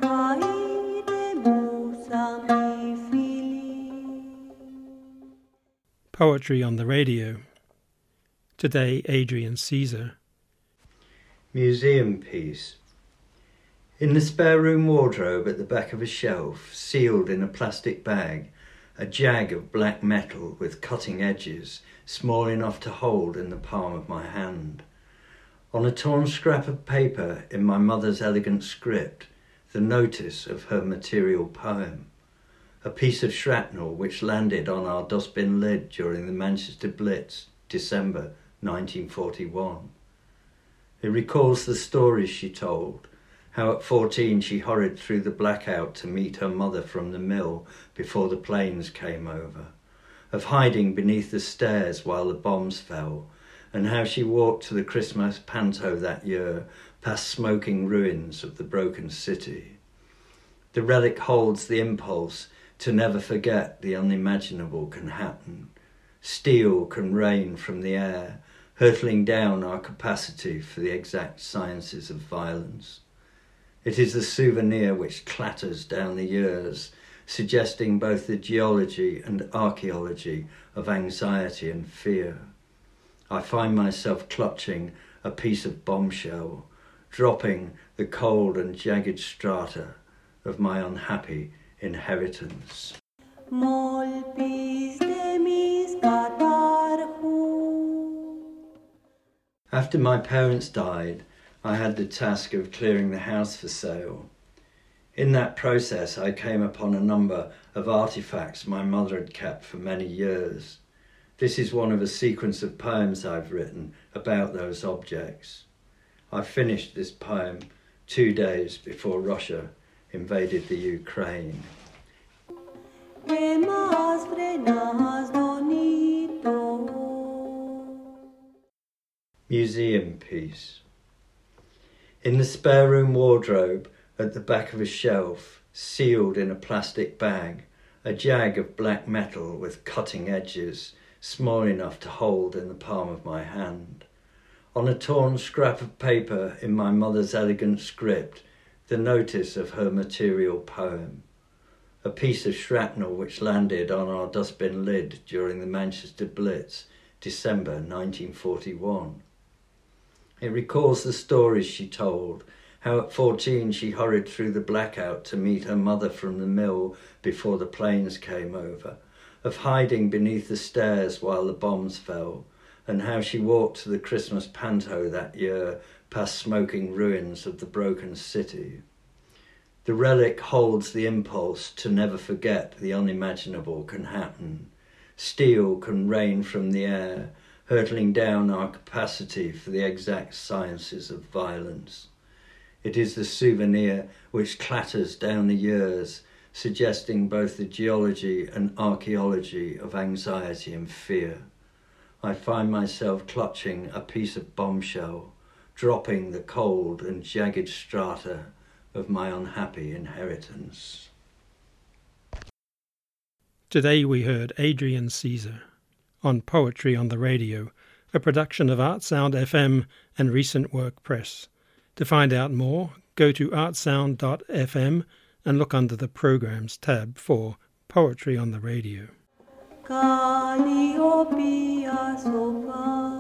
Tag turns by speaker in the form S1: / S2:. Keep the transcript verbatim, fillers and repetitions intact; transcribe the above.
S1: Poetry on the Radio. Today, Adrian Caesar.
S2: Museum piece. In the spare room wardrobe at the back of a shelf, sealed in a plastic bag, a jag of black metal with cutting edges, small enough to hold in the palm of my hand. On a torn scrap of paper in my mother's elegant script, the notice of her material poem. A piece of shrapnel which landed on our dustbin lid during the Manchester Blitz, December nineteen forty-one. It recalls the stories she told, how at fourteen she hurried through the blackout to meet her mother from the mill before the planes came over, of hiding beneath the stairs while the bombs fell, and how she walked to the Christmas panto that year past smoking ruins of the broken city. The relic holds the impulse to never forget the unimaginable can happen. Steel can rain from the air, hurtling down our capacity for the exact sciences of violence. It is the souvenir which clatters down the years, suggesting both the geology and archaeology of anxiety and fear. I find myself clutching a piece of bombshell, dropping the cold and jagged strata of my unhappy inheritance. After my parents died, I had the task of clearing the house for sale. In that process, I came upon a number of artifacts my mother had kept for many years. This is one of a sequence of poems I've written about those objects. I finished this poem two days before Russia invaded the Ukraine. Museum piece. In the spare room wardrobe at the back of a shelf, sealed in a plastic bag, a jag of black metal with cutting edges, small enough to hold in the palm of my hand. On a torn scrap of paper in my mother's elegant script, the notice of her material poem. A piece of shrapnel which landed on our dustbin lid during the Manchester Blitz, December nineteen forty-one. It recalls the stories she told, how at fourteen she hurried through the blackout to meet her mother from the mill before the planes came over, of hiding beneath the stairs while the bombs fell, and how she walked to the Christmas panto that year past smoking ruins of the broken city. The relic holds the impulse to never forget the unimaginable can happen. Steel can rain from the air, hurtling down our capacity for the exact sciences of violence. It is the souvenir which clatters down the years, suggesting both the geology and archaeology of anxiety and fear. I find myself clutching a piece of bombshell, dropping the cold and jagged strata of my unhappy inheritance.
S1: Today we heard Adrian Caesar on Poetry on the Radio, a production of Artsound F M and Recent Work Press. To find out more, go to artsound dot f m and look under the Programs tab for Poetry on the Radio. Calliope